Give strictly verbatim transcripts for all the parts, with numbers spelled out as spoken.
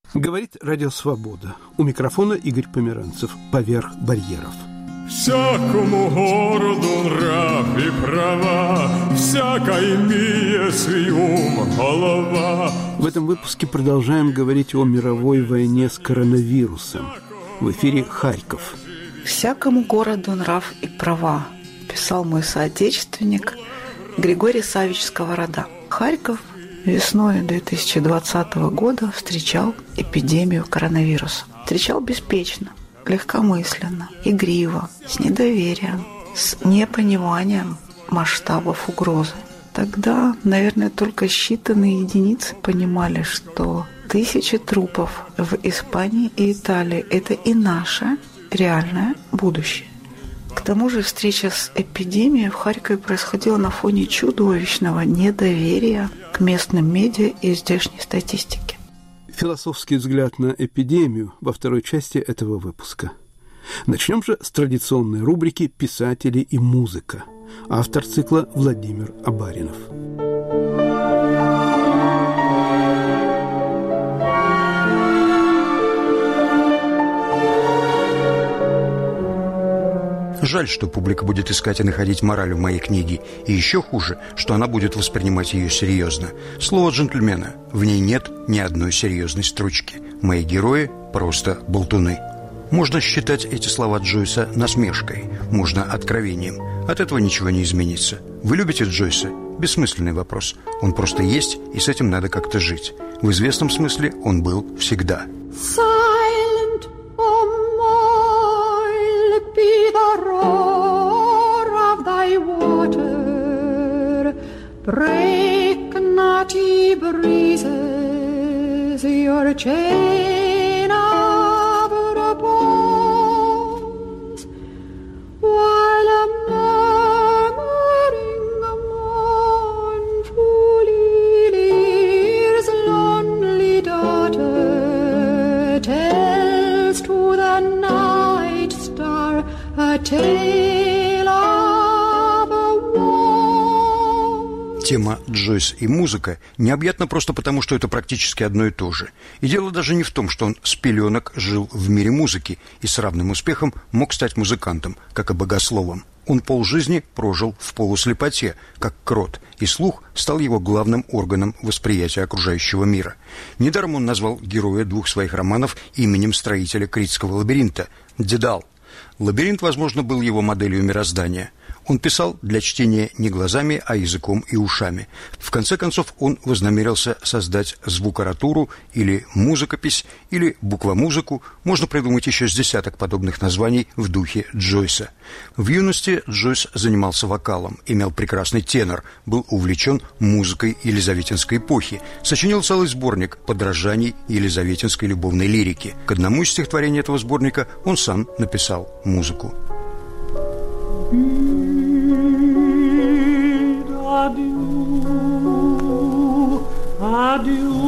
Говорит Радио Свобода. У микрофона Игорь Померанцев. Поверх барьеров. Всякому городу нрав и права, всякой имея свой ум голова. В этом выпуске продолжаем говорить о мировой войне с коронавирусом. В эфире Харьков. «Всякому городу нрав и права», писал мой соотечественник Григорий Савич Сковорода. Харьков весной две тысячи двадцатого года встречал эпидемию коронавируса. Встречал беспечно, легкомысленно, игриво, с недоверием, с непониманием масштабов угрозы. Тогда, наверное, только считанные единицы понимали, что тысячи трупов в Испании и Италии – это и наше реальное будущее. К тому же встреча с эпидемией в Харькове происходила на фоне чудовищного недоверия к местным медиа и здешней статистике. Философский взгляд на эпидемию во второй части этого выпуска. Начнем же с традиционной рубрики «Писатели и музыка». Автор цикла Владимир Абаринов. Жаль, что публика будет искать и находить мораль в моей книге. И еще хуже, что она будет воспринимать ее серьезно. Слово джентльмена. В ней нет ни одной серьезной строчки. Мои герои просто болтуны. Можно считать эти слова Джойса насмешкой, можно откровением. От этого ничего не изменится. Вы любите Джойса? Бессмысленный вопрос. Он просто есть, и с этим надо как-то жить. В известном смысле он был всегда. Silent, O moil, be the roar of thy water. Break not, ye breezes, your chain of repose, while a murmuring mournful Ylir's lonely daughter tells to the night star a tale of a war. Тема Джойс и музыка необъятна просто потому, что это практически одно и то же. И дело даже не в том, что он с пеленок жил в мире музыки и с равным успехом мог стать музыкантом, как и богословом. Он полжизни прожил в полуслепоте, как крот, и слух стал его главным органом восприятия окружающего мира. Недаром он назвал героя двух своих романов именем строителя Критского лабиринта – Дедал. Лабиринт, возможно, был его моделью мироздания. Он писал для чтения не глазами, а языком и ушами. В конце концов, он вознамерился создать звукоратуру или музыкопись, или буквомузыку. Можно придумать еще с десяток подобных названий в духе Джойса. В юности Джойс занимался вокалом, имел прекрасный тенор, был увлечен музыкой елизаветинской эпохи, сочинил целый сборник подражаний елизаветинской любовной лирики. К одному из стихотворений этого сборника он сам написал музыку. Adieu, adieu,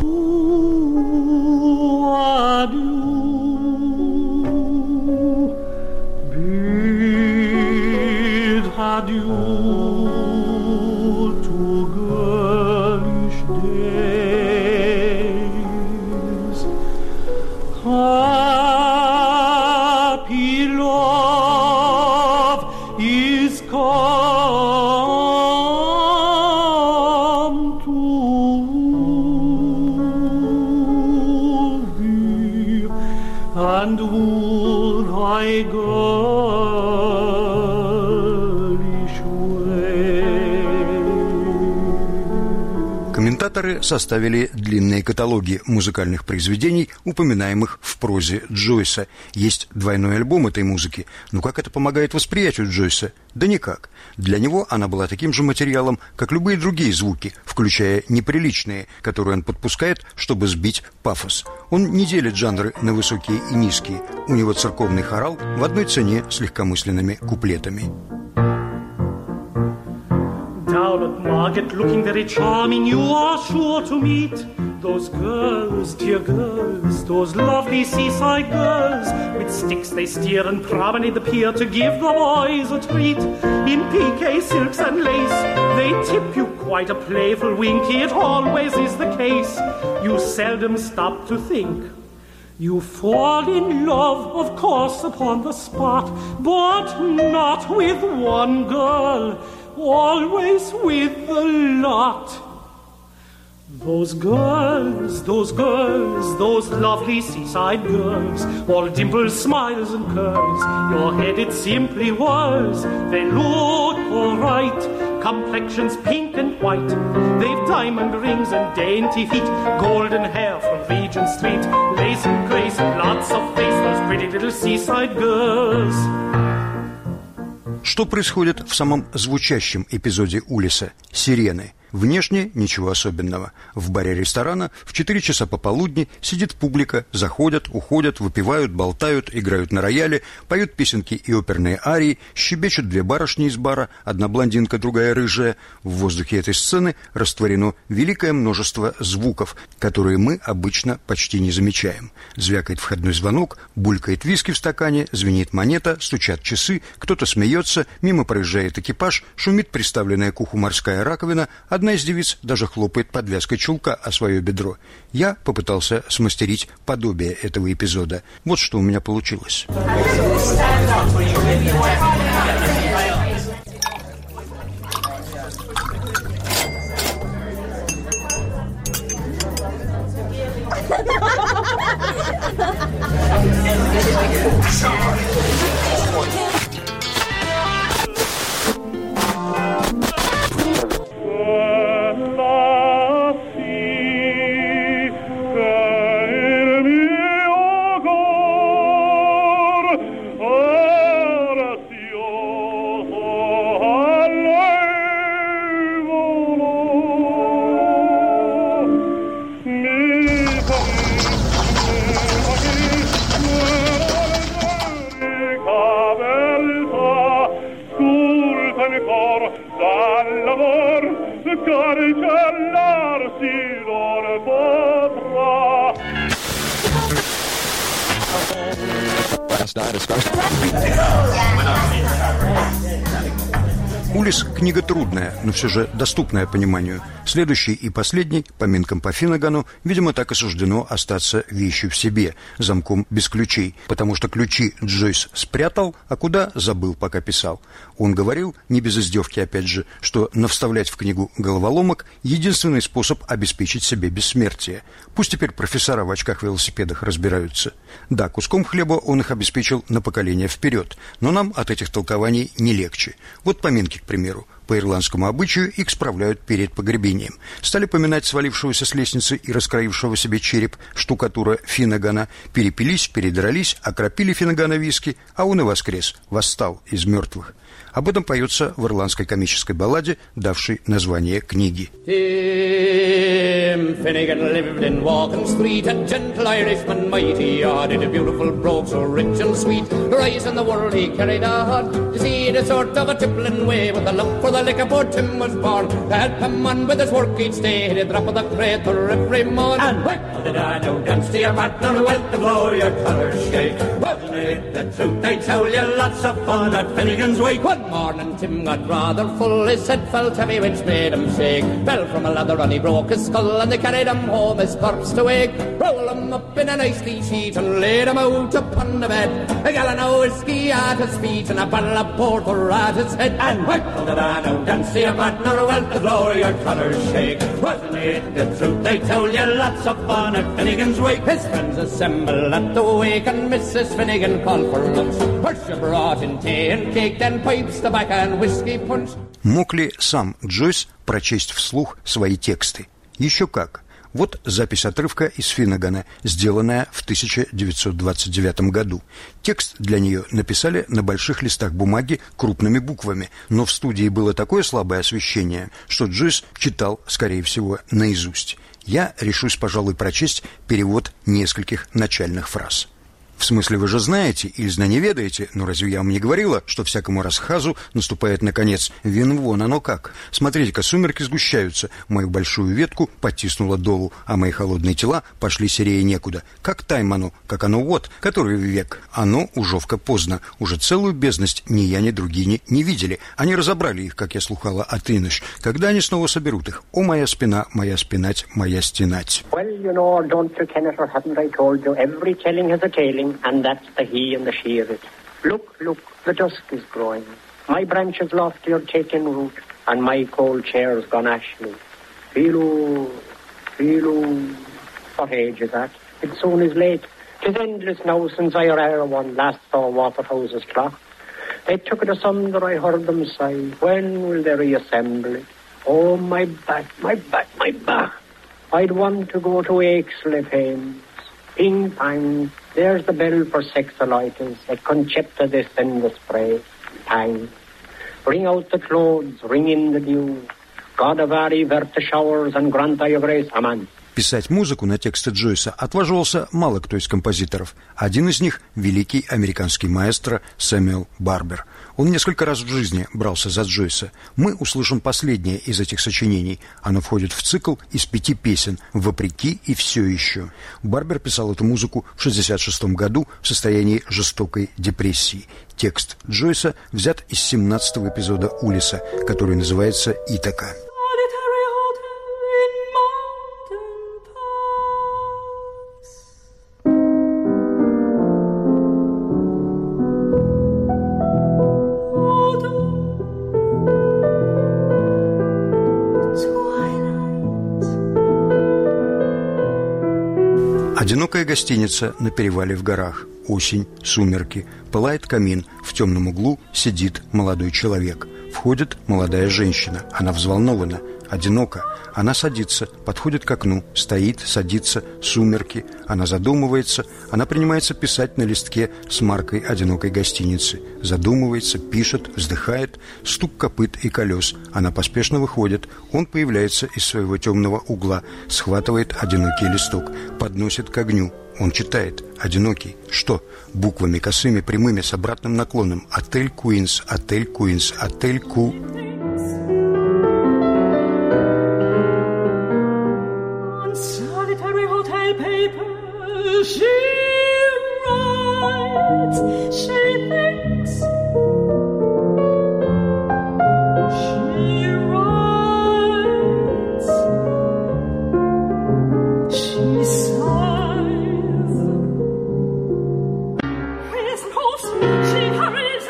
adieu, bid adieu to girlish days. Happy love is come to thee, and would thy girlish ways. Комментаторы составили длинные каталоги музыкальных произведений, упоминаемых в прозе Джойса. Есть двойной альбом этой музыки. Но как это помогает восприятию Джойса? Да никак. Для него она была таким же материалом, как любые другие звуки, включая неприличные, которые он подпускает, чтобы сбить пафос. Он не делит жанры на высокие и низкие. У него церковный хорал в одной цене с легкомысленными куплетами. Down at Market, looking very charming, you are sure to meet those girls, dear girls, those lovely seaside girls. With sticks they steer and promenade the pier to give the boys a treat. In piqué silks and lace, they tip you quite a playful wink. It always is the case. You seldom stop to think You fall in love, of course, upon the spot, but not with one girl, always with the lot. Those girls, those girls, those lovely seaside girls, all dimples, smiles and curls, your head it simply whirls. They look all right, complexions pink and white. They've diamond rings and dainty feet, golden hair from Regent Street, lace and grace and lots of face, those pretty little seaside girls. Что происходит в самом звучащем эпизоде Улисса «Сирены»? Внешне ничего особенного. В баре ресторана в четыре часа пополудни сидит публика, заходят, уходят, выпивают, болтают, играют на рояле, поют песенки и оперные арии, щебечут две барышни из бара, одна блондинка, другая рыжая. В воздухе этой сцены растворено великое множество звуков, которые мы обычно почти не замечаем. Звякает входной звонок, булькает виски в стакане, звенит монета, стучат часы, кто-то смеется, мимо проезжает экипаж, шумит приставленная к уху морская раковина, одна из девиц даже хлопает подвязкой чулка о свое бедро. Я попытался смастерить подобие этого эпизода. Вот что у меня получилось. «Улисс» — книга трудная, но все же доступная пониманию. Следующий и последний, поминкам по Финнагану, видимо, так и суждено остаться вещью в себе, замком без ключей, потому что ключи Джойс спрятал, а куда — забыл, пока писал. Он говорил, не без издевки опять же, что навставлять в книгу головоломок — единственный способ обеспечить себе бессмертие. Пусть теперь профессора в очках-велосипедах разбираются. Да, куском хлеба он их обеспечил на поколение вперед, но нам от этих толкований не легче. Вот поминки, к примеру. По ирландскому обычаю их справляют перед погребением. Стали поминать свалившегося с лестницы и раскроившего себе череп штукатура Финнагана, перепились, передрались, окропили Финнагана виски, а он и воскрес, восстал из мертвых. Об этом поется в ирландской комической балладе, давшей название книги. Tim Finnegan lived in Walking Street, a gentle Irishman, mighty odd, in a beautiful brogue so rich and sweet. Rise in the world he carried on, to see the sort of a tippling way, with a love for the liquor poor Tim was born. To help him on with his work each day, he'd drop of the crater every morn. And whack did I know, dance to your partner, well to blow your colours shake. Wasn't it the truth? I tell you, lots of fun at Finnegan's Wake. One morning Tim got rather full, his head felt heavy which made him shake. Fell from a ladder and he broke his skull, and they carried him home his corpse to wake. Roll him up in a nicely sheet and laid him out upon the bed. A gallon of whiskey at his feet and a bottle of porter at his head. And what did I know, dance to your partner, well to blow your colours shake. Wasn't it the truth? They told you, lots of fun at Finnegan's Wake. His friends assembled at the wake and Missus Finnegan called for lunch. First she brought in tea and cake, then pipes, tobacco and whiskey punch. Мог ли сам Джойс прочесть вслух свои тексты? Еще как. Вот запись отрывка из Финнагана, сделанная в тысяча девятьсот двадцать девятом году. Текст для нее написали на больших листах бумаги крупными буквами, но в студии было такое слабое освещение, что Джойс читал, скорее всего, наизусть. Я решусь, пожалуй, прочесть перевод нескольких начальных фраз. В смысле, вы же знаете, или знание ведаете, но разве я вам не говорила, что всякому расхазу наступает наконец? Вин вон оно как. Смотрите-ка, сумерки сгущаются, мою большую ветку потиснуло долу, а мои холодные тела пошли серее некуда. Как тайм оно, как оно вот, который век. Оно ужовка поздно, уже целую бездность ни я, ни другие не, не видели. Они разобрали их, как я слухала от Иныш. Когда они снова соберут их? О, моя спина, моя спинать, моя стенать. Well, you know, don't you, Kenneth, or haven't I told you, every telling has a tailing, and that's the he and the she of it. Look, look, the dusk is growing. My branches lofty are taking root, and my cold chair's gone ashly. Feel-oo, feel-oo. What age is that? It soon is late. 'Tis endless now since I or e'er one last saw Waterhouse's clock. They took it asunder, I heard them sigh. When will they reassemble it? Oh, my back, my back, my back. I'd want to go to Aixley Fames. Ping, pang, there's the bell for sexolitis. At Concepta this in the spray. Pang. Bring out the clothes, ring in the dew. God of Ari, vert the showers, and grant thy grace. Amen. Писать музыку на тексты Джойса отваживался мало кто из композиторов. Один из них – великий американский маэстро Сэмюэл Барбер. Он несколько раз в жизни брался за Джойса. Мы услышим последнее из этих сочинений. Оно входит в цикл из пяти песен «Вопреки и все еще». Барбер писал эту музыку в шестьдесят шестом году в состоянии жестокой депрессии. Текст Джойса взят из семнадцатого эпизода «Улиса», который называется «Итака». Одинокая гостиница на перевале в горах. Осень, сумерки. Пылает камин. В темном углу сидит молодой человек. Входит молодая женщина. Она взволнована, одинока. Она садится, подходит к окну. Стоит, садится. Сумерки. Она задумывается. Она принимается писать на листке с маркой одинокой гостиницы. Задумывается, пишет, вздыхает. Стук копыт и колес. Она поспешно выходит. Он появляется из своего темного угла. Схватывает одинокий листок. Подносит к огню. Он читает. Одинокий. Что? Буквами косыми, прямыми, с обратным наклоном. Отель Куинс, отель Куинс, отель Ку... She writes, she thinks, she writes, she sighs. His hopes she carries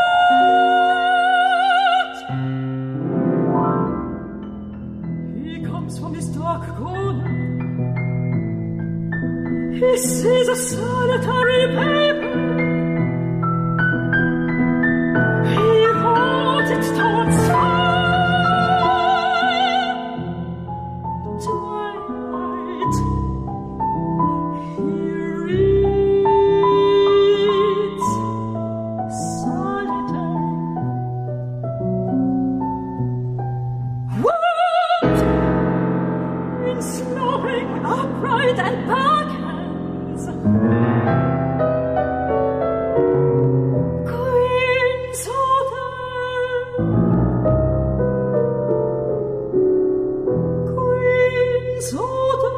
out. He comes from his dark corner. He sees a solitary paper. He holds it towards fire. Twilight. He reads solitary. What? In sloping, upright and back. Queen's Hotel, Queen's Hotel,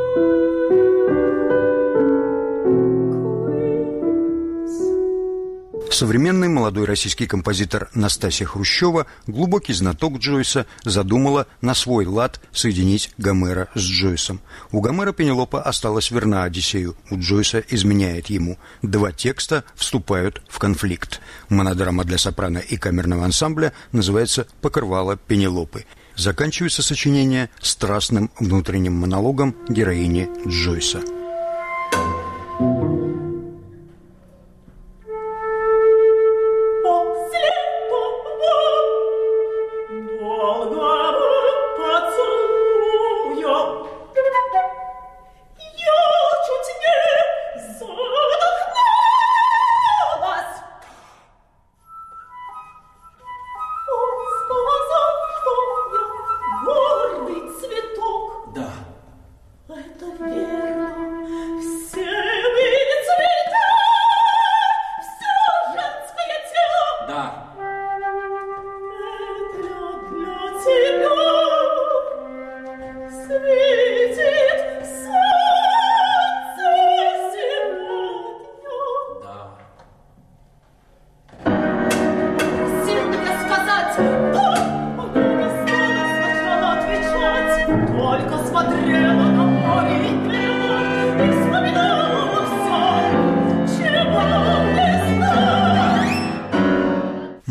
Queen's. Современный молодой российский композитор Настасья Хрущева, глубокий знаток Джойса, задумала на свой лад соединить Гомера с Джойсом. У Гомера Пенелопа осталась верна Одиссею, у Джойса изменяет ему. Два текста вступают в конфликт. Монодрама для сопрано и камерного ансамбля называется «Покрывало Пенелопы». Заканчивается сочинение страстным внутренним монологом героини Джойса. Это верно, все вы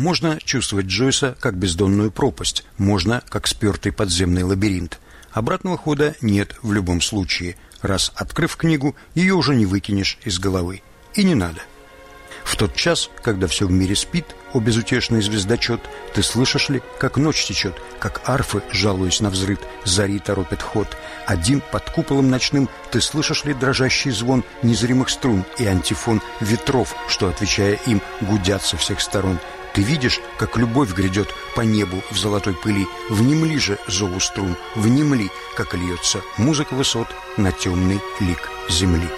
Можно чувствовать Джойса как бездонную пропасть, можно как спертый подземный лабиринт. Обратного хода нет в любом случае. Раз открыв книгу, ее уже не выкинешь из головы. И не надо. В тот час, когда все в мире спит, о безутешный звездочет, ты слышишь ли, как ночь течет, как арфы, жалуясь на взрыв, зари торопят ход. Один под куполом ночным ты слышишь ли дрожащий звон незримых струн и антифон ветров, что, отвечая им, гудят со всех сторон. Ты видишь, как любовь грядет по небу в золотой пыли. Внемли же зову струн, внемли, как льется музыка высот на темный лик земли.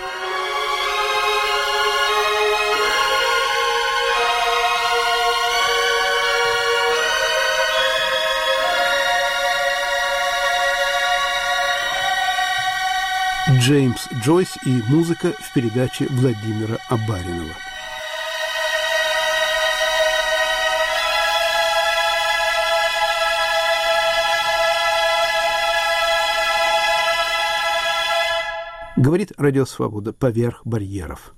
Джеймс Джойс и музыка в передаче Владимира Абаринова. Говорит Радио Свобода поверх барьеров.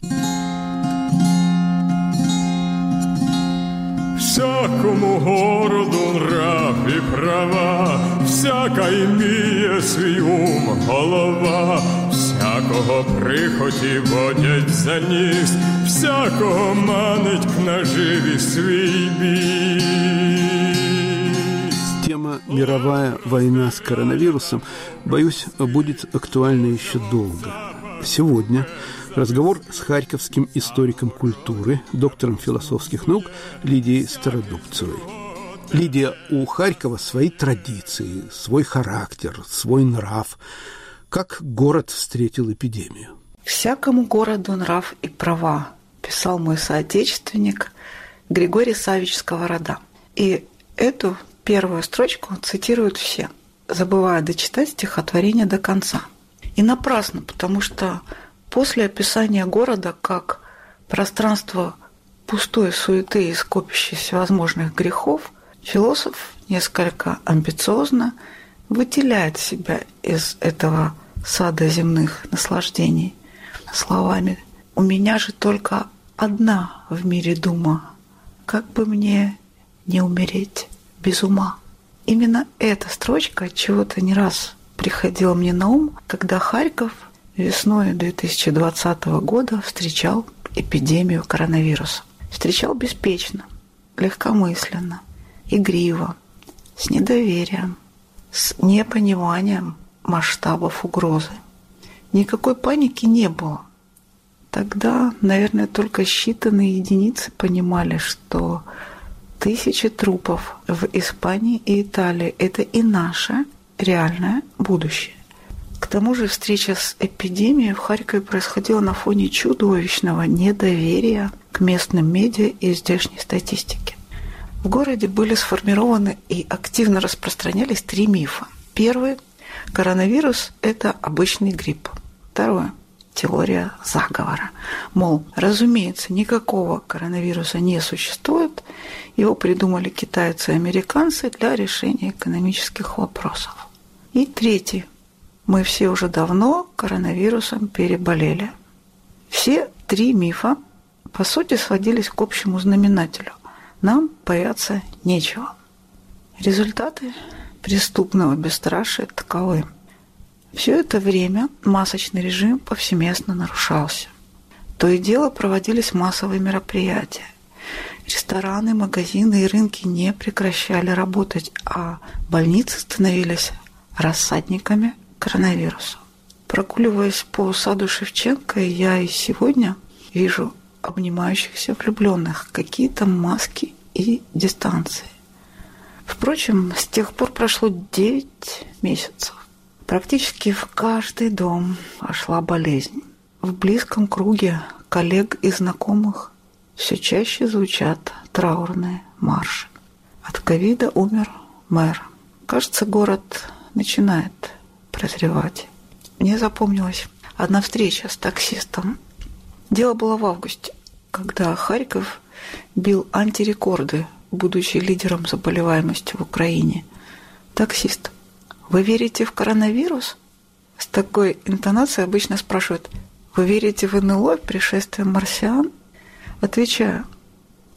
Всякому городу нрав и права, всяка іміє свій ум голова, всякого прихоті водять за ніс, всякого манить к наживі свій біс. Тема «Мировая война с коронавирусом», боюсь, будет актуальна еще долго. Сегодня разговор с харьковским историком культуры, доктором философских наук Лидией Стародубцевой. Лидия, у Харькова свои традиции, свой характер, свой нрав. Как город встретил эпидемию? «Всякому городу нрав и права», писал мой соотечественник Григорий Савич Сковорода. И эту первую строчку цитируют все, забывая дочитать стихотворение до конца. И напрасно, потому что после описания города как пространство пустой суеты и скопища всевозможных грехов, философ несколько амбициозно выделяет себя из этого сада земных наслаждений словами «У меня же только одна в мире дума, как бы мне не умереть без ума». Именно эта строчка чего-то не раз приходила мне на ум, когда Харьков весной две тысячи двадцатого года встречал эпидемию коронавируса. Встречал беспечно, легкомысленно, игриво, с недоверием, с непониманием масштабов угрозы. Никакой паники не было. Тогда, наверное, только считанные единицы понимали, что тысячи трупов в Испании и Италии – это и наше реальное будущее. К тому же встреча с эпидемией в Харькове происходила на фоне чудовищного недоверия к местным медиа и здешней статистике. В городе были сформированы и активно распространялись три мифа. Первый – коронавирус – это обычный грипп. Второе – теория заговора. Мол, разумеется, никакого коронавируса не существует, его придумали китайцы и американцы для решения экономических вопросов. И третий – мы все уже давно коронавирусом переболели. Все три мифа, по сути, сводились к общему знаменателю. Нам бояться нечего. Результаты преступного бесстрашия таковы. Все это время масочный режим повсеместно нарушался. То и дело проводились массовые мероприятия. Рестораны, магазины и рынки не прекращали работать, а больницы становились рассадниками коронавируса. Прогуливаясь по саду Шевченко, я и сегодня вижу обнимающихся влюбленных, какие-то маски и дистанции. Впрочем, с тех пор прошло девять месяцев. Практически в каждый дом вошла болезнь. В близком круге коллег и знакомых все чаще звучат траурные марши. От ковида умер мэр. Кажется, город начинает прозревать. Мне запомнилась одна встреча с таксистом. Дело было в августе, когда Харьков бил антирекорды, будучи лидером заболеваемости в Украине. Таксист: «Вы верите в коронавирус?» С такой интонацией обычно спрашивают: «Вы верите в эн эл о, в пришествие марсиан?» Отвечаю: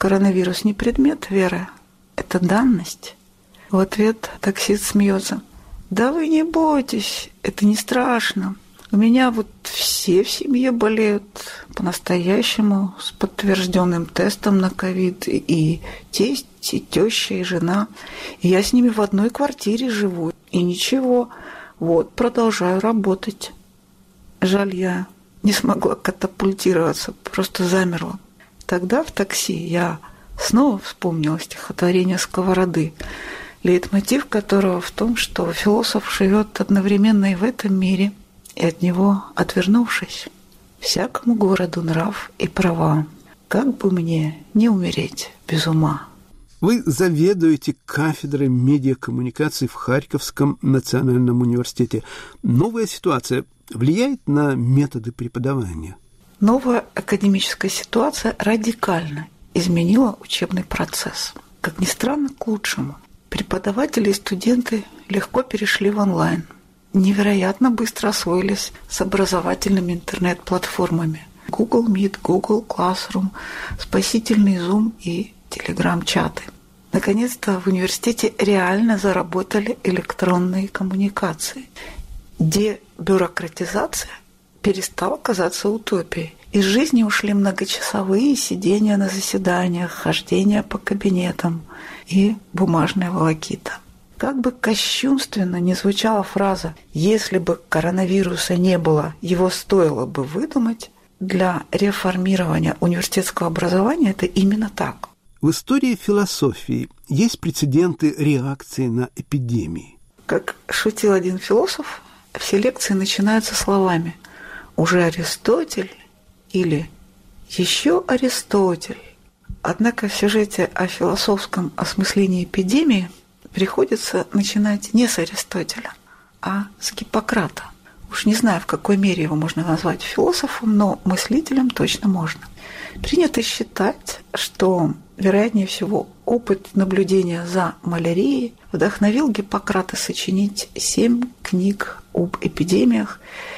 коронавирус не предмет веры, это данность. В ответ таксист смеется. Да вы не бойтесь, это не страшно. У меня вот все в семье болеют по-настоящему с подтвержденным тестом на ковид. И тесть, и теща, и жена. И я с ними в одной квартире живу. И ничего, вот продолжаю работать. Жаль, я не смогла катапультироваться, просто замерла. Тогда в такси я снова вспомнила стихотворение Сковороды, лейтмотив которого в том, что философ живет одновременно и в этом мире, и от него отвернувшись. Всякому городу нрав и права, как бы мне не умереть без ума. Вы заведуете кафедрой медиакоммуникаций в Харьковском национальном университете. Новая ситуация влияет на методы преподавания? Новая академическая ситуация радикально изменила учебный процесс. Как ни странно, к лучшему. Преподаватели и студенты легко перешли в онлайн. Невероятно быстро освоились с образовательными интернет-платформами. Google Meet, Google Classroom, спасительный Zoom и Telegram-чаты. Наконец-то в университете реально заработали электронные коммуникации. Дебюрократизация перестала казаться утопией. Из жизни ушли многочасовые сидения на заседаниях, хождения по кабинетам и бумажная волокита. Как бы кощунственно ни звучала фраза «если бы коронавируса не было, его стоило бы выдумать», для реформирования университетского образования это именно так. В истории философии есть прецеденты реакции на эпидемии. Как шутил один философ, все лекции начинаются словами «уже Аристотель» или «еще Аристотель». Однако в сюжете о философском осмыслении эпидемии приходится начинать не с Аристотеля, а с Гиппократа. Уж не знаю, в какой мере его можно назвать философом, но мыслителем точно можно. Принято считать, что, вероятнее всего, опыт наблюдения за малярией вдохновил Гиппократа сочинить семь книг об эпидемиях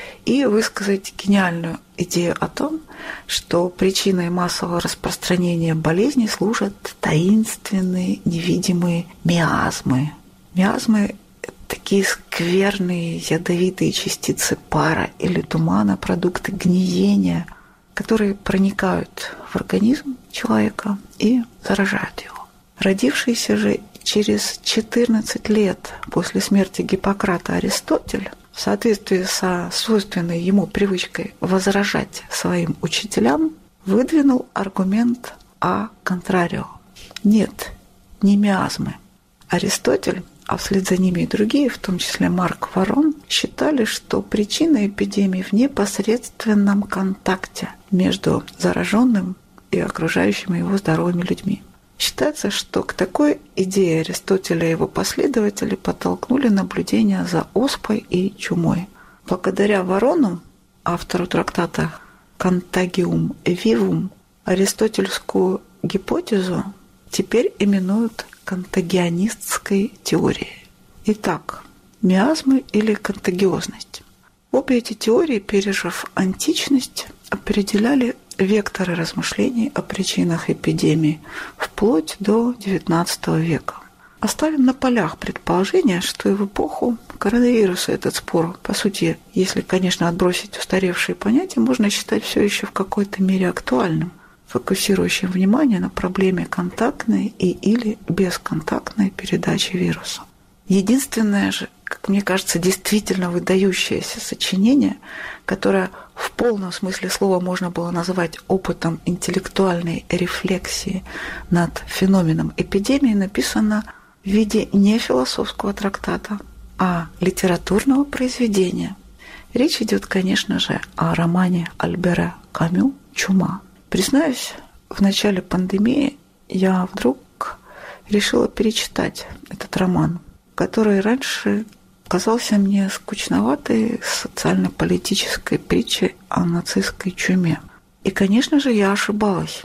и высказать гениальную идею о том, что причиной массового распространения болезней служат таинственные невидимые миазмы. Миазмы – такие скверные ядовитые частицы пара или тумана, продукты гниения, которые проникают в организм человека и заражают его. Родившийся же через четырнадцать лет после смерти Гиппократа Аристотель, в соответствии со свойственной ему привычкой возражать своим учителям, выдвинул аргумент а контрарио. Нет, не миазмы. Аристотель, а вслед за ними и другие, в том числе Марк Варон, считали, что причина эпидемии в непосредственном контакте между зараженным и окружающими его здоровыми людьми. Считается, что к такой идее Аристотеля и его последователи подтолкнули наблюдения за оспой и чумой. Благодаря Варону, автору трактата «Contagium vivum», аристотельскую гипотезу теперь именуют контагионистской теорией. Итак, миазмы или контагиозность. Обе эти теории, пережив античность, определяли векторы размышлений о причинах эпидемии вплоть до девятнадцатого века. Оставим на полях предположение, что и в эпоху коронавируса этот спор, по сути, если, конечно, отбросить устаревшие понятия, можно считать все еще в какой-то мере актуальным, фокусирующим внимание на проблеме контактной и или бесконтактной передачи вируса. Единственное же, как мне кажется, действительно выдающееся сочинение, которое в полном смысле слова можно было назвать опытом интеллектуальной рефлексии над феноменом эпидемии, написано в виде не философского трактата, а литературного произведения. Речь идет, конечно же, о романе Альбера Камю «Чума». Признаюсь, в начале пандемии я вдруг решила перечитать этот роман, который раньше казался мне скучноватой социально-политической притчей о нацистской чуме. И, конечно же, я ошибалась.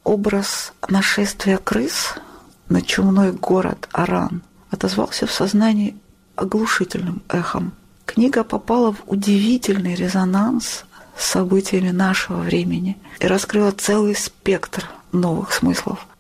Образ нашествия крыс на чумной город Аран отозвался в сознании оглушительным эхом. Книга попала в удивительный резонанс с событиями нашего времени и раскрыла целый спектр новых смыслов.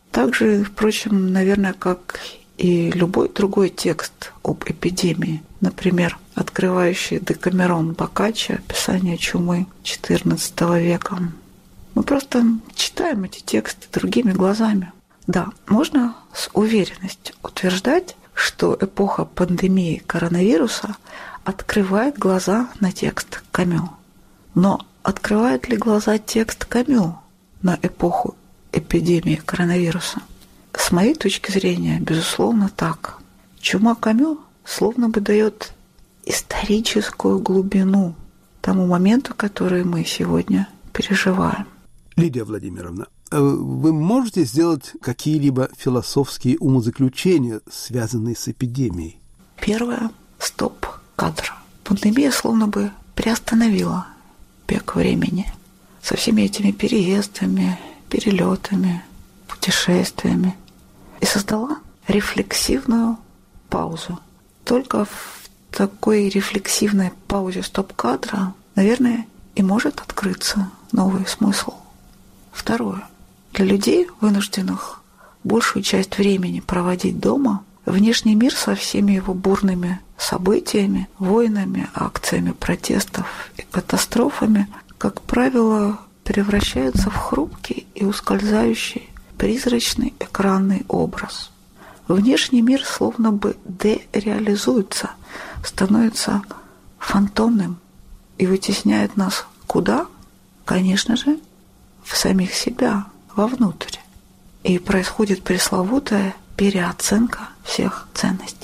Также, впрочем, наверное, как и любой другой текст об эпидемии, например, открывающий Декамерон Боккаччо «Описание чумы» четырнадцатого века. Мы просто читаем эти тексты другими глазами. Да, можно с уверенностью утверждать, что эпоха пандемии коронавируса открывает глаза на текст Камю. Но открывает ли глаза текст Камю на эпоху эпидемии коронавируса? С моей точки зрения, безусловно, так. Чума Камю словно бы дает историческую глубину тому моменту, который мы сегодня переживаем. Лидия Владимировна, вы можете сделать какие-либо философские умозаключения, связанные с эпидемией? Первое – стоп-кадр. Пандемия словно бы приостановила бег времени со всеми этими переездами, перелетами, путешествиями и создала рефлексивную паузу. Только в такой рефлексивной паузе стоп-кадра, наверное, и может открыться новый смысл. Второе. Для людей, вынужденных большую часть времени проводить дома, внешний мир со всеми его бурными событиями, войнами, акциями протестов и катастрофами, как правило, превращается в хрупкий и ускользающий призрачный экранный образ. Внешний мир словно бы дереализуется, становится фантомным и вытесняет нас куда? Конечно же, в самих себя, вовнутрь. И происходит пресловутая переоценка всех ценностей.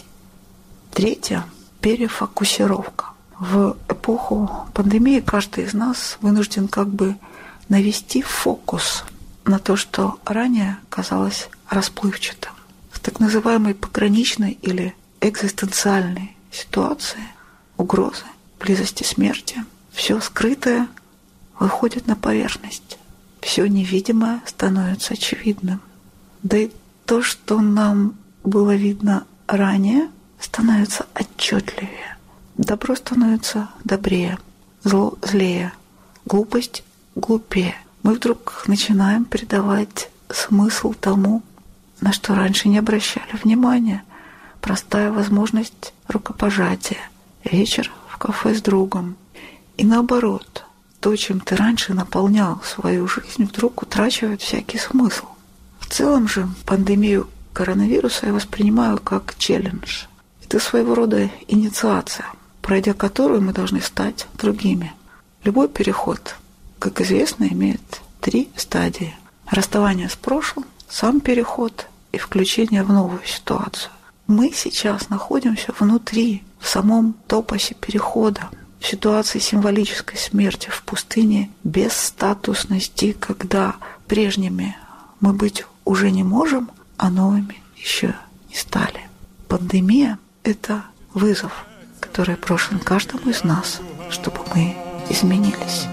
Третье – перефокусировка. В эпоху пандемии каждый из нас вынужден как бы навести фокус на то, что ранее казалось расплывчатым. В так называемой пограничной или экзистенциальной ситуации, угрозы, близости смерти, все скрытое выходит на поверхность. Все невидимое становится очевидным. Да и то, что нам было видно ранее, становится отчетливее. Добро становится добрее, зло злее, глупость глупее. Мы вдруг начинаем придавать смысл тому, на что раньше не обращали внимания. Простая возможность рукопожатия, вечер в кафе с другом. И наоборот, то, чем ты раньше наполнял свою жизнь, вдруг утрачивает всякий смысл. В целом же пандемию коронавируса я воспринимаю как челлендж. Это своего рода инициация, пройдя которую мы должны стать другими. Любой переход, как известно, имеет три стадии. Расставание с прошлым, сам переход и включение в новую ситуацию. Мы сейчас находимся внутри, в самом топосе перехода, в ситуации символической смерти в пустыне без статусности, когда прежними мы быть уже не можем, а новыми еще не стали. Пандемия – это вызов, который брошен каждому из нас, чтобы мы изменились.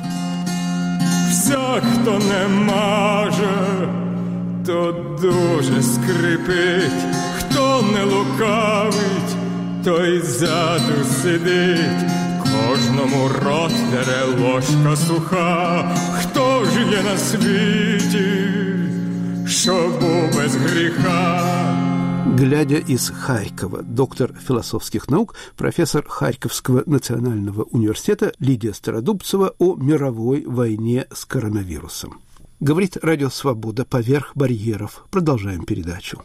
Всяк, хто не може, то дуже скрипить, хто не лукавить, той ззаду сидить, кожному рот дере ложка суха, хто ж є на світі, що був без гріха. Глядя из Харькова, доктор философских наук, профессор Харьковского национального университета Лидия Стародубцева о мировой войне с коронавирусом. Говорит Радио Свобода поверх барьеров. Продолжаем передачу.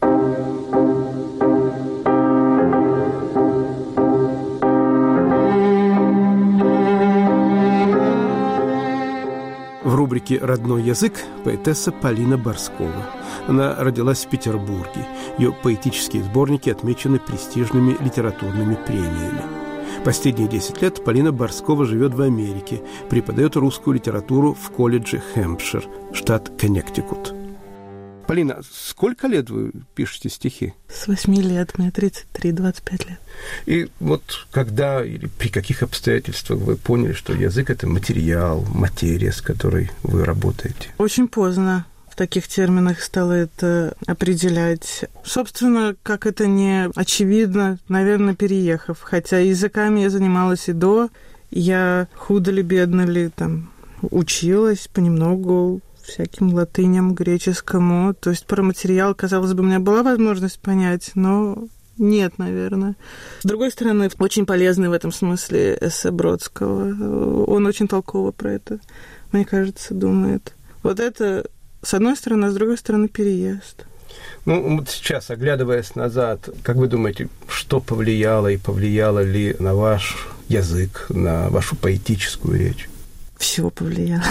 В рубрике «Родной язык» поэтесса Полина Борскова. Она родилась в Петербурге. Ее поэтические сборники отмечены престижными литературными премиями. Последние десять лет Полина Борскова живет в Америке, преподает русскую литературу в колледже Хэмпшир, штат Коннектикут. Полина, сколько лет вы пишете стихи? С восьми лет, мне тридцать три, двадцать пять лет. И вот когда или при каких обстоятельствах вы поняли, что язык – это материал, материя, с которой вы работаете? Очень поздно в таких терминах стала это определять. Собственно, как это не очевидно, наверное, переехав. Хотя языками я занималась и до. Я худо ли, бедно ли, там, училась понемногу. всяким латыням, греческому. То есть про материал, казалось бы, у меня была возможность понять, но нет, наверное. С другой стороны, очень полезный в этом смысле эссе Бродского. Он очень толково про это, мне кажется, думает. Вот это, с одной стороны, а с другой стороны, переезд. Ну, вот сейчас, оглядываясь назад, как вы думаете, что повлияло и повлияло ли на ваш язык, на вашу поэтическую речь? Все повлияло.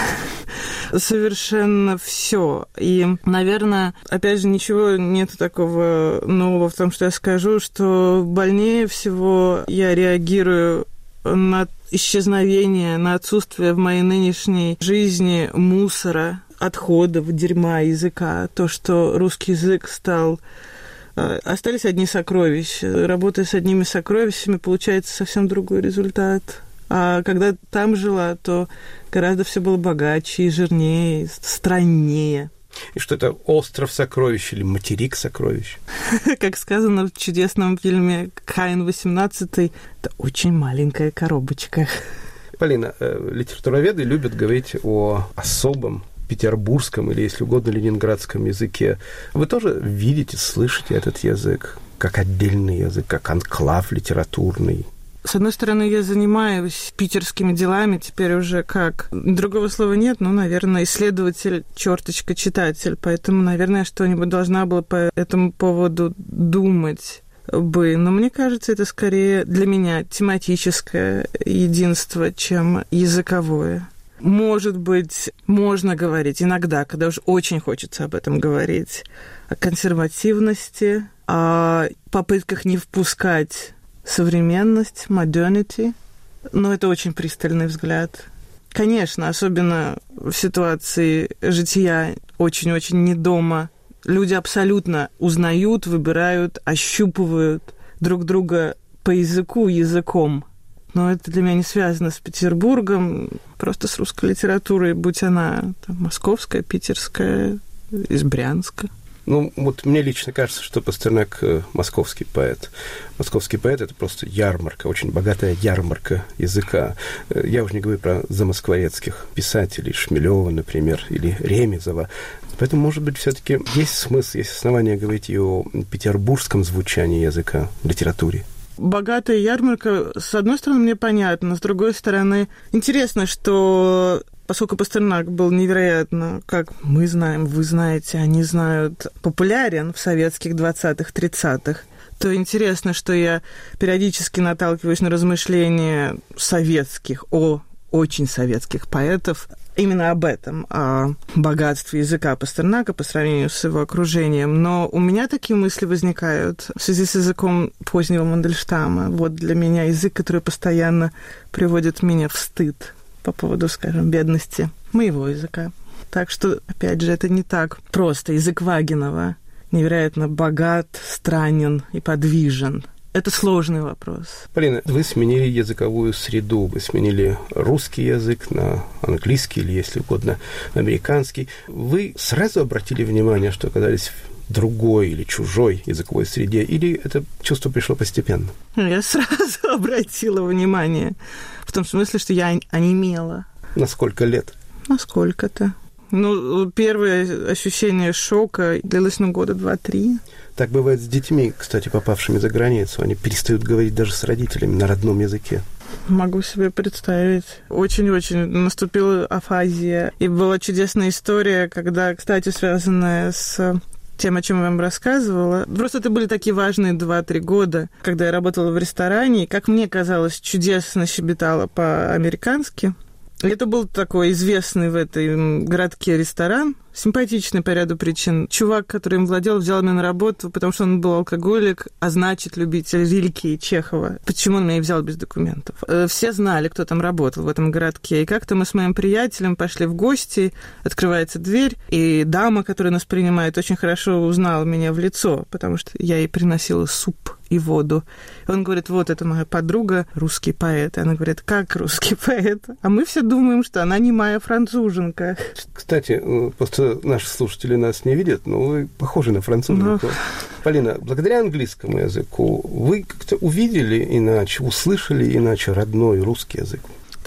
Совершенно все. И, наверное, опять же, ничего нет такого нового в том, что я скажу, что больнее всего я реагирую на исчезновение, на отсутствие в моей нынешней жизни мусора, отходов, дерьма языка. То, что русский язык стал... Остались одни сокровища. Работая с одними сокровищами, получается совсем другой результат. А когда там жила, то гораздо все было богаче и жирнее, страннее. И что это остров сокровищ или материк сокровищ? Как сказано в чудесном фильме «Каин восемнадцатый», это очень маленькая коробочка. Полина, литературоведы любят говорить о особом петербургском или, если угодно, ленинградском языке. Вы тоже видите, слышите этот язык как отдельный язык, как анклав литературный? С одной стороны, я занимаюсь питерскими делами теперь уже как... Другого слова нет, но, наверное, исследователь, черточка, читатель. Поэтому, наверное, что-нибудь должна была по этому поводу думать бы. Но мне кажется, это скорее для меня тематическое единство, чем языковое. Может быть, можно говорить иногда, когда уж очень хочется об этом говорить, о консервативности, о попытках не впускать современность, modernity, но это очень пристальный взгляд. Конечно, особенно в ситуации жития очень-очень не дома. Люди абсолютно узнают, выбирают, ощупывают друг друга по языку, языком. Но это для меня не связано с Петербургом, просто с русской литературой, будь она там, московская, питерская, из Брянска. Ну, вот мне лично кажется, что Пастернак – московский поэт. Московский поэт – это просто ярмарка, очень богатая ярмарка языка. Я уже не говорю про замоскворецких писателей, Шмелева, например, или Ремезова. Поэтому, может быть, все-таки есть смысл, есть основания говорить и о петербургском звучании языка в литературе. Богатая ярмарка, с одной стороны, мне понятно, с другой стороны, интересно, что поскольку Пастернак был невероятно, как мы знаем, вы знаете, они знают, популярен в советских двадцатых-тридцатых, то интересно, что я периодически наталкиваюсь на размышления советских, о очень советских поэтов, именно об этом, о богатстве языка Пастернака по сравнению с его окружением. Но у меня такие мысли возникают в связи с языком позднего Мандельштама. Вот для меня язык, который постоянно приводит меня в стыд по поводу, скажем, бедности моего языка. Так что, опять же, это не так просто. Язык Вагинова невероятно богат, странен и подвижен. Это сложный вопрос. Полина, вы сменили языковую среду, вы сменили русский язык на английский или, если угодно, американский. Вы сразу обратили внимание, что оказались в другой или чужой языковой среде, или это чувство пришло постепенно? Я сразу обратила внимание, в том смысле, что я онемела. На сколько лет? На сколько-то. Ну, первое ощущение шока длилось, ну, года два-три. Так бывает с детьми, кстати, попавшими за границу. Они перестают говорить даже с родителями на родном языке. Могу себе представить. Очень-очень наступила афазия. И была чудесная история, когда, кстати, связанная с тем, о чем я вам рассказывала. Просто это были такие важные два-три года, когда я работала в ресторане, и, как мне казалось, чудесно щебетала по-американски. Это был такой известный в этой городке ресторан, симпатичный по ряду причин. Чувак, который им владел, взял меня на работу, потому что он был алкоголик, а значит, любитель Рильке и Чехова. Почему он меня и взял без документов? Все знали, кто там работал в этом городке. И как-то мы с моим приятелем пошли в гости, открывается дверь, и дама, которая нас принимает, очень хорошо узнала меня в лицо, потому что я ей приносила суп и воду. И он говорит, вот это моя подруга, русский поэт. И она говорит, как русский поэт? А мы все думаем, что она немая француженка. Кстати, просто наши слушатели нас не видят, но вы похожи на француженку. Но... Полина, благодаря английскому языку вы как-то увидели иначе, услышали иначе родной русский язык?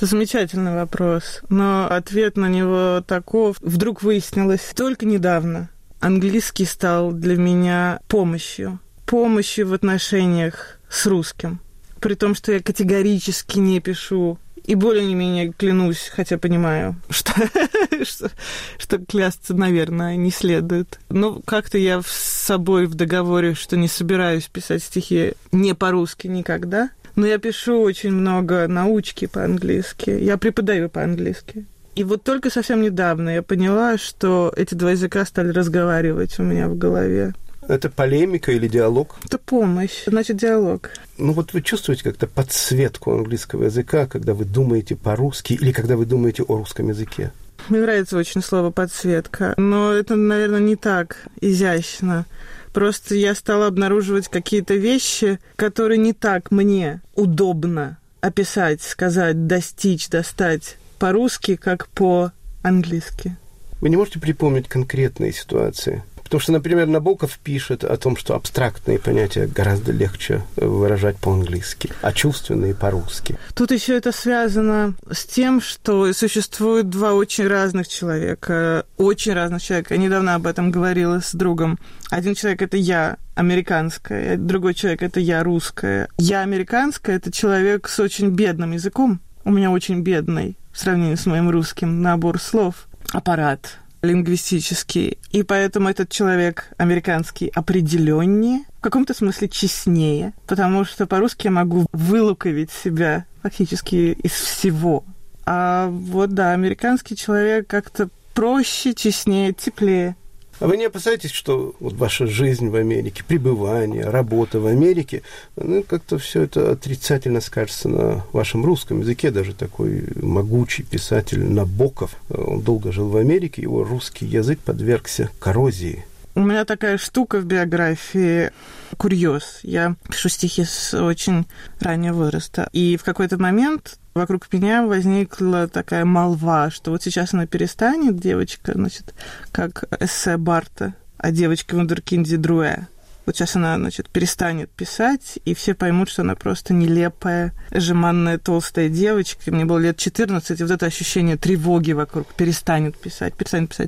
Это замечательный вопрос, но ответ на него таков. Вдруг выяснилось только недавно. Английский стал для меня помощью. Помощью в отношениях с русским. При том, что я категорически не пишу и более-менее клянусь, хотя понимаю, что, что, что клясться, наверное, не следует. Но как-то я с собой в договоре, что не собираюсь писать стихи не по-русски никогда. Но я пишу очень много научки по-английски. Я преподаю по-английски. И вот только совсем недавно я поняла, что эти два языка стали разговаривать у меня в голове. Это полемика или диалог? Это помощь, значит, диалог. Ну вот вы чувствуете как-то подсветку английского языка, когда вы думаете по-русски или когда вы думаете о русском языке? Мне нравится очень слово «подсветка», но это, наверное, не так изящно. Просто я стала обнаруживать какие-то вещи, которые не так мне удобно описать, сказать, достичь, достать по-русски, как по-английски. Вы не можете припомнить конкретные ситуации? Потому что, например, Набоков пишет о том, что абстрактные понятия гораздо легче выражать по-английски, а чувственные по-русски. Тут еще это связано с тем, что существует два очень разных человека, очень разных человека. Я недавно об этом говорила с другом. Один человек — это я, американская, другой человек — это я, русская. Я, американская — это человек с очень бедным языком. У меня очень бедный, в сравнении с моим русским, набор слов, аппарат лингвистический, и поэтому этот человек американский определеннее, в каком-то смысле честнее, потому что по-русски я могу вылуковить себя фактически из всего. А вот, да, американский человек как-то проще, честнее, теплее. А вы не опасаетесь, что вот ваша жизнь в Америке, пребывание, работа в Америке, ну, как-то все это отрицательно скажется на вашем русском языке? Даже такой могучий писатель Набоков, он долго жил в Америке, его русский язык подвергся коррозии. У меня такая штука в биографии, курьез. Я пишу стихи с очень раннего возраста. И в какой-то момент вокруг меня возникла такая молва, что вот сейчас она перестанет, девочка, значит, как эссе Барта о девочке вундеркинде Друэ. Вот сейчас она, значит, перестанет писать, и все поймут, что она просто нелепая, жеманная, толстая девочка. И мне было лет четырнадцать, и вот это ощущение тревоги вокруг перестанет писать, перестанет писать.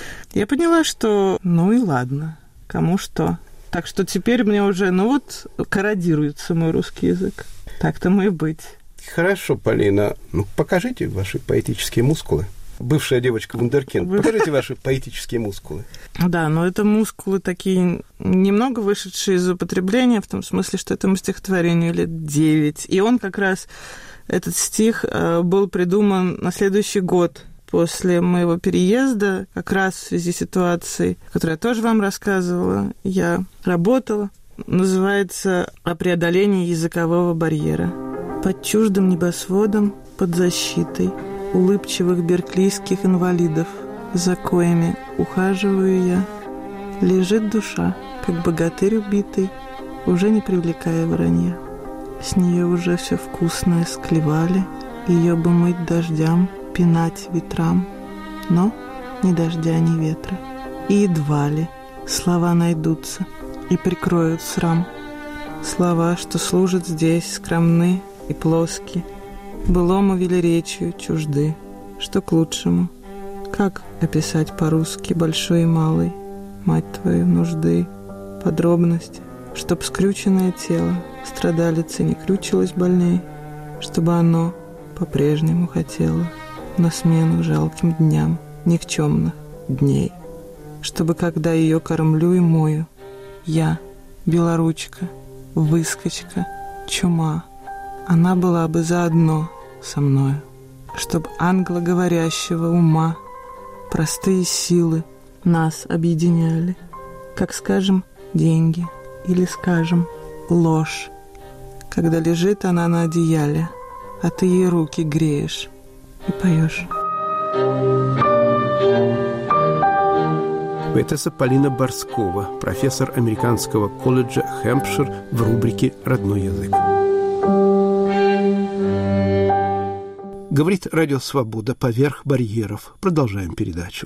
Я поняла, что ну и ладно, кому что. Так что теперь мне уже, ну вот, корродируется мой русский язык. Так тому и быть. Хорошо, Полина, ну покажите ваши поэтические мускулы. Бывшая девочка вундеркинд, покажите ваши поэтические мускулы. Да, но это мускулы такие немного вышедшие из употребления, в том смысле, что этому стихотворению лет девять. И он как раз, этот стих, был придуман на следующий год после моего переезда, как раз в связи с ситуацией, которую я тоже вам рассказывала. Я работала. Называется «О преодолении языкового барьера». Под чуждым небосводом, под защитой улыбчивых берклийских инвалидов, за коями ухаживаю я. Лежит душа, как богатырь убитый, уже не привлекая вранья. С нее уже все вкусное склевали, ее бы мыть дождям, пинать ветрам, но ни дождя, ни ветра. И едва ли слова найдутся и прикроют срам. Слова, что служат здесь, скромны и плоски, былому велеречию чужды, что к лучшему. Как описать по-русски большой и малый, мать твою, нужды, подробности, чтоб скрюченное тело страдалице не крючилось больней, чтобы оно по-прежнему хотело на смену жалким дням никчемных дней, чтобы, когда ее кормлю и мою, я, белоручка, выскочка, чума, она была бы заодно со мною, чтоб англоговорящего ума простые силы нас объединяли, как, скажем, деньги или, скажем, ложь, когда лежит она на одеяле, а ты ей руки греешь и поешь. Поэтесса Полина Борскова, профессор американского колледжа Хэмпшир, в рубрике «Родной язык». Говорит Радио Свобода поверх барьеров. Продолжаем передачу.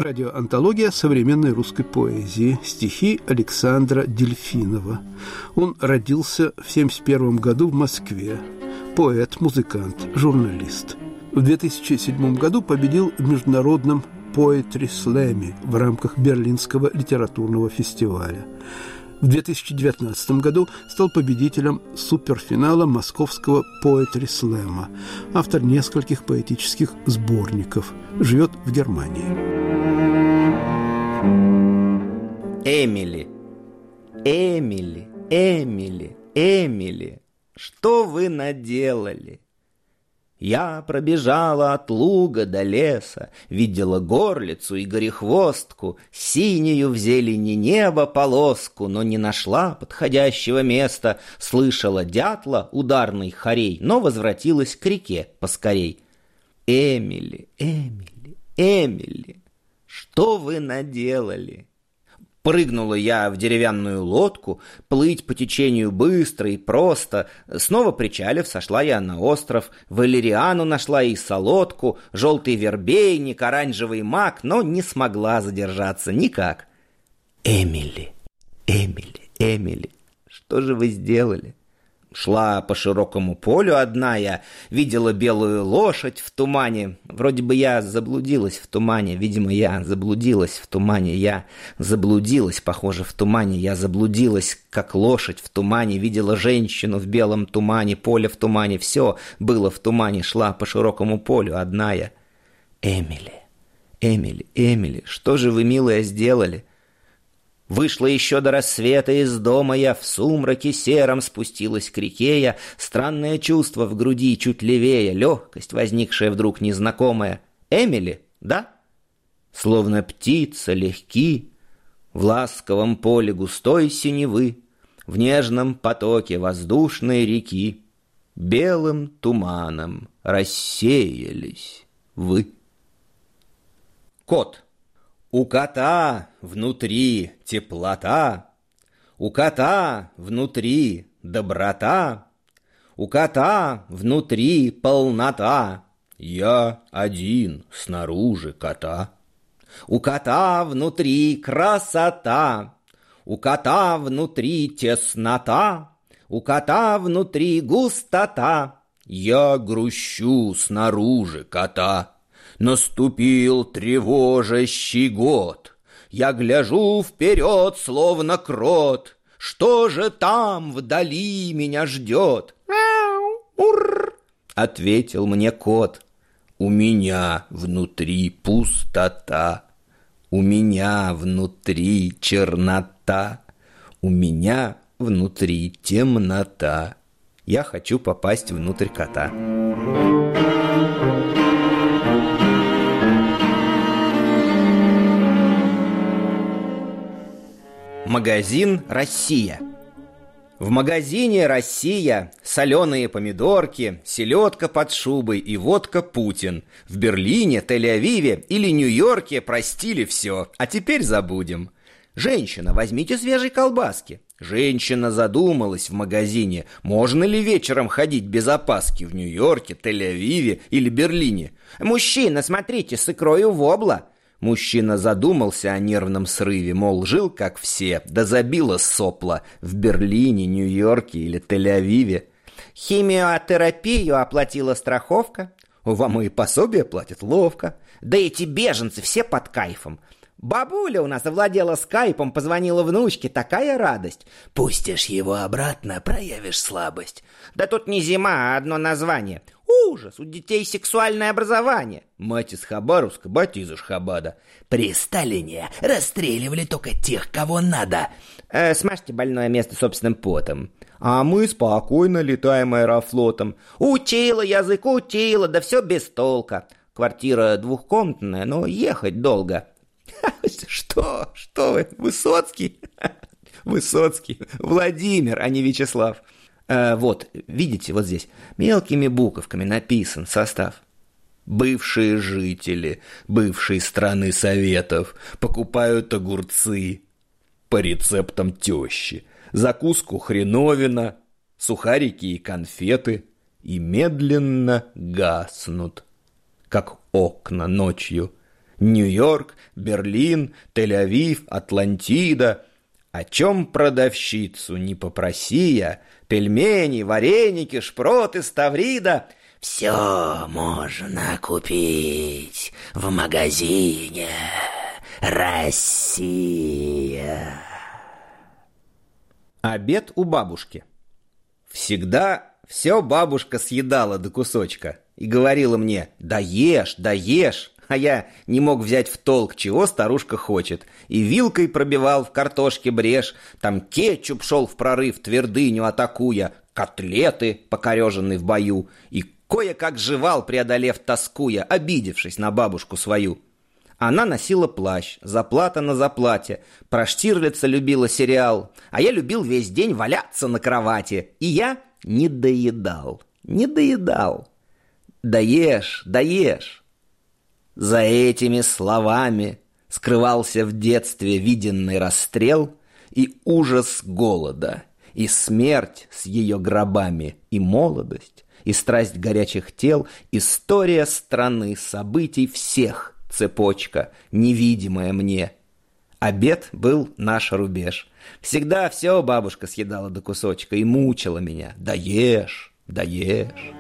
радиоантология современной русской поэзии. Стихи Александра Дельфинова. Он родился в семьдесят первом году в Москве. Поэт, музыкант, журналист. В две тысячи седьмом году победил в международном Poetry Slam в рамках Берлинского литературного фестиваля. В две тысячи девятнадцатом году стал победителем суперфинала Московского Poetry Slam. Автор нескольких поэтических сборников. Живет в Германии. Эмили, Эмили, Эмили, Эмили, что вы наделали? Я пробежала от луга до леса, видела горлицу и горехвостку, синюю в зелени неба полоску, но не нашла подходящего места, слышала дятла, ударный хорей, но возвратилась к реке поскорей. Эмили, Эмили, Эмили, что вы наделали? Прыгнула я в деревянную лодку, плыть по течению быстро и просто. Снова причалив, сошла я на остров, валериану нашла и солодку, желтый вербейник, оранжевый мак, но не смогла задержаться никак. Эмили, Эмили, Эмили, что же вы сделали? Шла по широкому полю одна я, видела белую лошадь в тумане. Вроде бы я заблудилась в тумане, видимо, я заблудилась в тумане, я заблудилась, похоже, в тумане, я заблудилась, как лошадь в тумане, видела женщину в белом тумане, поле в тумане, все было в тумане, шла по широкому полю одна я. Эмили, Эмили, Эмили, что же вы, милая, сделали? Вышла еще до рассвета из дома я, в сумраке сером спустилась к реке я, странное чувство в груди чуть левее, легкость, возникшая вдруг незнакомая. Эмили, да? Словно птица легки, в ласковом поле густой синевы, в нежном потоке воздушной реки, белым туманом рассеялись вы. Кот. У кота внутри теплота, у кота внутри доброта, у кота внутри полнота, я один снаружи кота. У кота внутри красота, у кота внутри теснота, у кота внутри густота, я грущу снаружи кота. Наступил тревожащий год, я гляжу вперед, словно крот. Что же там вдали меня ждет? «Мяу, ур!» — ответил мне кот. У меня внутри пустота, у меня внутри чернота, у меня внутри темнота. Я хочу попасть внутрь кота. Магазин «Россия». В магазине «Россия» соленые помидорки, селедка под шубой и водка «Путин». В Берлине, Тель-Авиве или Нью-Йорке простили все, а теперь забудем. Женщина, возьмите свежей колбаски. Женщина задумалась в магазине, можно ли вечером ходить без опаски в Нью-Йорке, Тель-Авиве или Берлине. Мужчина, смотрите, с икрою вобла. Мужчина задумался о нервном срыве, мол, жил как все, да забило сопла в Берлине, Нью-Йорке или Тель-Авиве. Химиотерапию оплатила страховка. Вам и пособие платят ловко. Да эти беженцы все под кайфом. Бабуля у нас овладела скайпом, позвонила внучке, такая радость. Пустишь его обратно, проявишь слабость. Да тут не зима, а одно название. Ужас, у детей сексуальное образование. Мать из Хабаровска, батя из Ашхабада. При Сталине расстреливали только тех, кого надо. Э, смажьте больное место собственным потом. А мы спокойно летаем аэрофлотом. Учила язык, учила, да все без толка. Квартира двухкомнатная, но ехать долго. Что? Что вы? Высоцкий? Высоцкий. Владимир, а не Вячеслав. А, вот, видите, вот здесь мелкими буковками написан состав. Бывшие жители бывшей страны Советов покупают огурцы по рецептам тещи, закуску хреновина, сухарики и конфеты и медленно гаснут, как окна ночью. Нью-Йорк, Берлин, Тель-Авив, Атлантида. О чем продавщицу не попроси я, пельмени, вареники, шпроты, ставрида. Все можно купить в магазине «Россия». Обед у бабушки. Всегда все бабушка съедала до кусочка и говорила мне: «Да ешь, да ешь». А я не мог взять в толк, чего старушка хочет, и вилкой пробивал в картошке брешь, там кетчуп шел в прорыв, твердыню атакуя, котлеты, покореженные в бою, и кое-как жевал, преодолев тоскуя, обидевшись на бабушку свою. Она носила плащ, заплата на заплате, про Штирлица любила сериал, а я любил весь день валяться на кровати, и я не доедал, не доедал. Доешь, доешь. За этими словами скрывался в детстве виденный расстрел и ужас голода, и смерть с ее гробами, и молодость, и страсть горячих тел, история страны, событий всех, цепочка, невидимая мне. Обед был наш рубеж. Всегда все бабушка съедала до кусочка и мучила меня. Да ешь, да ешь.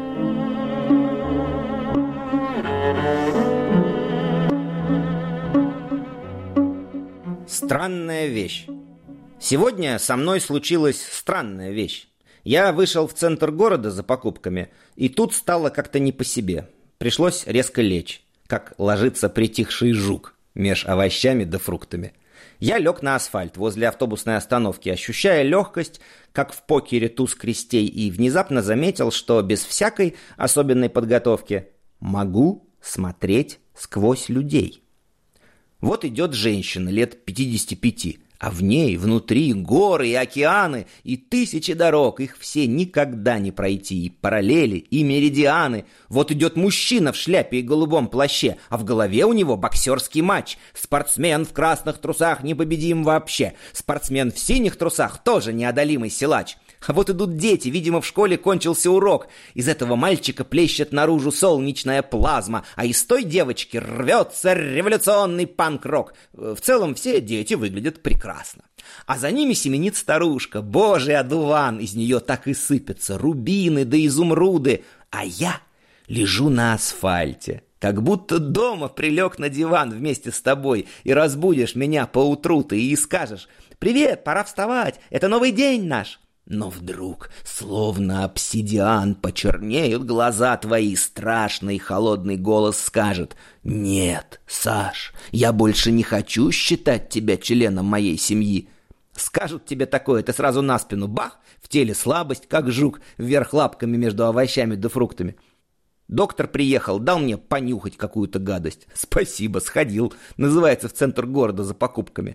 Странная вещь. Сегодня со мной случилась странная вещь. Я вышел в центр города за покупками, и тут стало как-то не по себе. Пришлось резко лечь, как ложится притихший жук меж овощами да фруктами. Я лег на асфальт возле автобусной остановки, ощущая легкость, как в покере туз крестей, и внезапно заметил, что без всякой особенной подготовки могу смотреть сквозь людей. Вот идет женщина лет пятидесяти пяти, а в ней внутри горы и океаны, и тысячи дорог, их все никогда не пройти, и параллели, и меридианы. Вот идет мужчина в шляпе и голубом плаще, а в голове у него боксерский матч. Спортсмен в красных трусах непобедим вообще, спортсмен в синих трусах тоже неодолимый силач. А вот идут дети, видимо, в школе кончился урок. Из этого мальчика плещет наружу солнечная плазма, а из той девочки рвется революционный панк-рок. В целом все дети выглядят прекрасно. А за ними семенит старушка, божий одуван, из нее так и сыпятся рубины да изумруды. А я лежу на асфальте, как будто дома прилег на диван вместе с тобой, и разбудишь меня поутру ты и скажешь: «Привет, пора вставать, это новый день наш». Но вдруг, словно обсидиан, почернеют глаза твои, страшный холодный голос скажет: «Нет, Саш, я больше не хочу считать тебя членом моей семьи». Скажут тебе такое, ты сразу на спину бах, в теле слабость, как жук, вверх лапками между овощами да фруктами. Доктор приехал, дал мне понюхать какую-то гадость. Спасибо, сходил, называется, в центр города за покупками.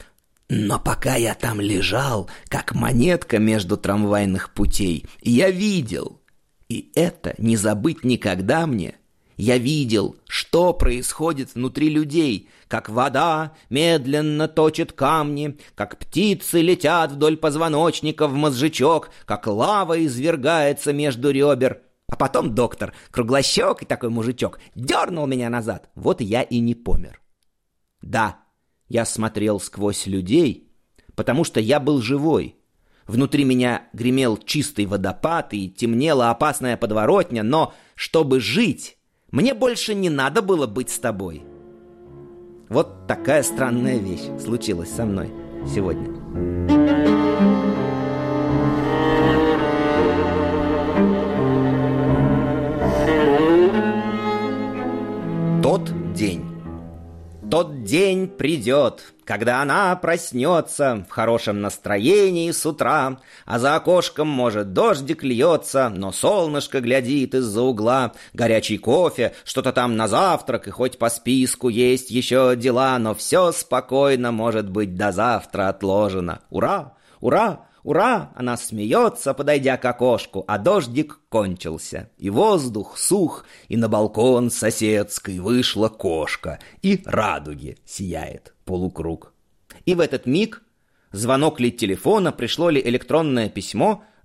Но пока я там лежал, как монетка между трамвайных путей, я видел, и это не забыть никогда мне, я видел, что происходит внутри людей, как вода медленно точит камни, как птицы летят вдоль позвоночника в мозжечок, как лава извергается между ребер. А потом доктор, круглощекий такой мужичок, дернул меня назад, вот я и не помер. Да, я смотрел сквозь людей, потому что я был живой. Внутри меня гремел чистый водопад и темнела опасная подворотня, но, чтобы жить, мне больше не надо было быть с тобой. Вот такая странная вещь случилась со мной сегодня. Тот день. Тот день придет, когда она проснется в хорошем настроении с утра, а за окошком, может, дождик льется, но солнышко глядит из-за угла, горячий кофе, что-то там на завтрак, и хоть по списку есть еще дела, но все спокойно, может быть, до завтра отложено. Ура! Ура! Ура! Она смеется, подойдя к окошку, а дождик кончился. И воздух сух, и на балкон соседской вышла кошка, и радуги сияет полукруг. И в этот миг звонок ли телефона, пришло ли электронное письмо,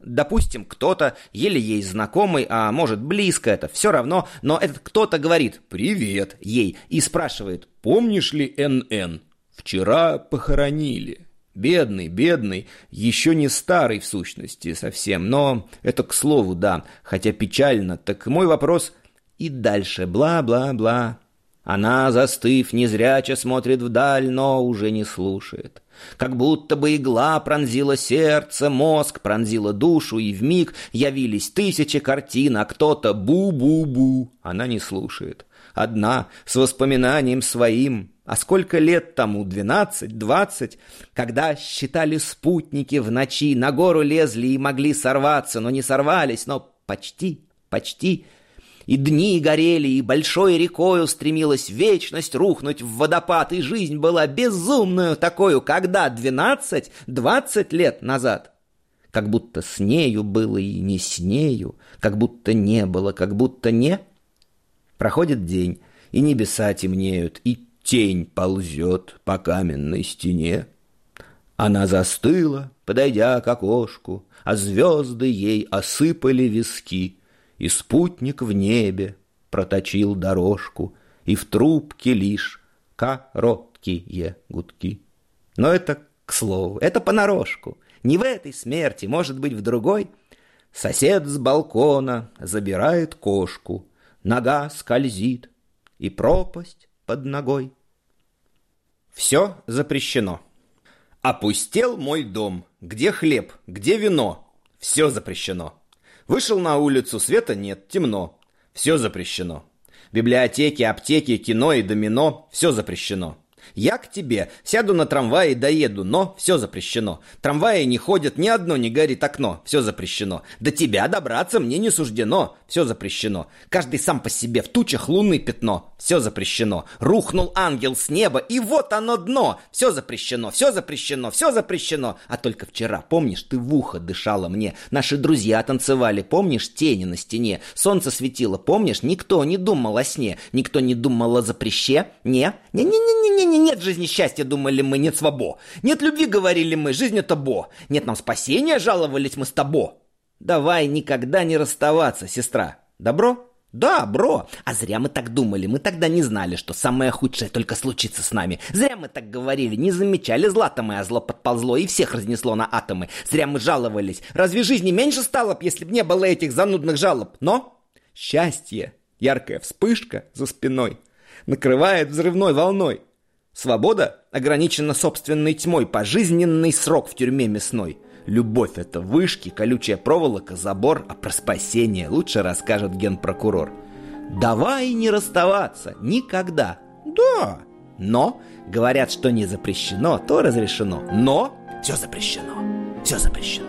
Допустим, кто-то, еле ей знакомый, а может близко это, все равно, но этот кто-то говорит «Привет» ей и спрашивает «Помнишь ли эн эн? Вчера похоронили». Бедный, бедный, еще не старый в сущности совсем, но это к слову, да, хотя печально. Так мой вопрос и дальше бла-бла-бла. Она, застыв, незряче смотрит вдаль, но уже не слушает. Как будто бы игла пронзила сердце, мозг пронзила душу, и вмиг явились тысячи картин, а кто-то бу-бу-бу. Она не слушает. Одна, с воспоминанием своим. А сколько лет тому? Двенадцать, двадцать? Когда считали спутники в ночи, на гору лезли и могли сорваться, но не сорвались, но почти, почти. И дни горели, и большой рекою стремилась вечность рухнуть в водопад, и жизнь была безумную такою, когда двенадцать, двадцать лет назад. Как будто с нею было и не с нею, как будто не было, как будто не. Проходит день, и небеса темнеют, и тень ползет по каменной стене. Она застыла, подойдя к окошку, а звезды ей осыпали виски, и спутник в небе проточил дорожку, и в трубке лишь короткие гудки. Но это к слову, это понарошку. Не в этой смерти, может быть, в другой. Сосед с балкона забирает кошку, нога скользит, и пропасть под ногой. Все запрещено. Опустел мой дом. Где хлеб? Где вино? Все запрещено. Вышел на улицу, света нет, темно. Все запрещено. Библиотеки, аптеки, кино и домино. Все запрещено. Я к тебе сяду на трамвай и доеду, но все запрещено. Трамваи не ходят, ни одно не горит окно. Все запрещено. До тебя добраться мне не суждено. Все запрещено. Каждый сам по себе, в тучах луны пятно. Все запрещено. Рухнул ангел с неба, и вот оно дно. Все запрещено, все запрещено, все запрещено. А только вчера, помнишь, ты в ухо дышала мне. Наши друзья танцевали, помнишь, тени на стене. Солнце светило, помнишь, никто не думал о сне. Никто не думал о запреще. Не, не-не-не-не-не. Нет в жизни счастья, думали мы, нет свобо. Нет любви, говорили мы, жизнь это бо. Нет нам спасения, жаловались мы с тобой. Давай никогда не расставаться, сестра. Добро? Да, бро. А зря мы так думали. Мы тогда не знали, что самое худшее только случится с нами. Зря мы так говорили, не замечали зла-то мы, а зло подползло и всех разнесло на атомы. Зря мы жаловались. Разве жизни меньше стало б, если б не было этих занудных жалоб? Но счастье, яркая вспышка за спиной, накрывает взрывной волной. Свобода ограничена собственной тьмой, пожизненный срок в тюрьме мясной. Любовь — это вышки, колючая проволока, забор, а про спасение лучше расскажет генпрокурор. Давай не расставаться никогда. Да, но говорят, что не запрещено, то разрешено. Но все запрещено, все запрещено.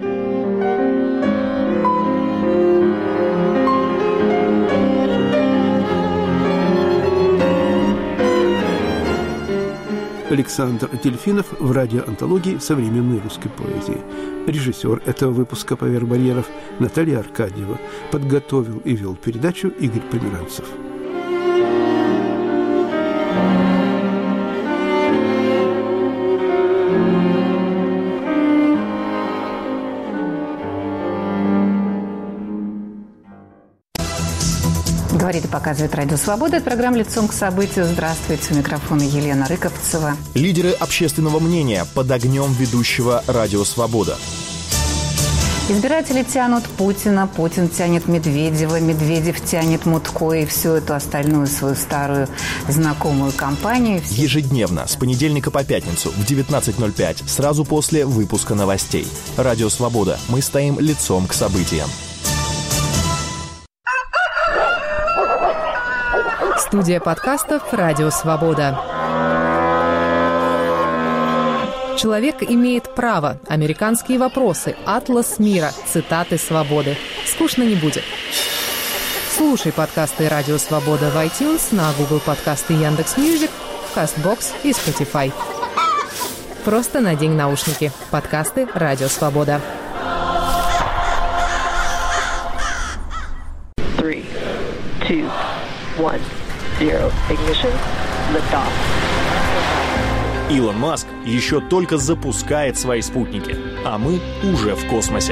Александр Дельфинов в радиоантологии современной русской поэзии. Режиссер этого выпуска «Поверх барьеров» Наталья Аркадьева. Подготовил и вел передачу Игорь Померанцев. Говорит и показывает Радио Свобода. Это программа «Лицом к событию». Здравствуйте. У микрофона Елена Рыковцева. Лидеры общественного мнения под огнем ведущего Радио Свобода. Избиратели тянут Путина, Путин тянет Медведева, Медведев тянет Мутко и всю эту остальную свою старую знакомую компанию. Ежедневно, с понедельника по пятницу в девятнадцать ноль пять, сразу после выпуска новостей. Радио Свобода. Мы стоим лицом к событиям. Студия подкастов «Радио Свобода». Человек имеет право. Американские вопросы. Атлас мира. Цитаты свободы. Скучно не будет. Слушай подкасты «Радио Свобода» в iTunes, на Google подкасты, Яндекс.Мьюзик, Castbox и Spotify. Просто надень наушники. Подкасты «Радио Свобода». Three, two, one, zero. Ignition. Liftoff. Илон Маск еще только запускает свои спутники, а мы уже в космосе.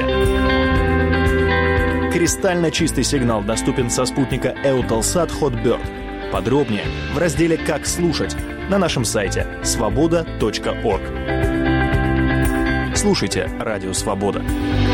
Кристально чистый сигнал доступен со спутника Eutelsat Hotbird. Подробнее в разделе «Как слушать» на нашем сайте свобода точка орг. Слушайте «Радио Свобода».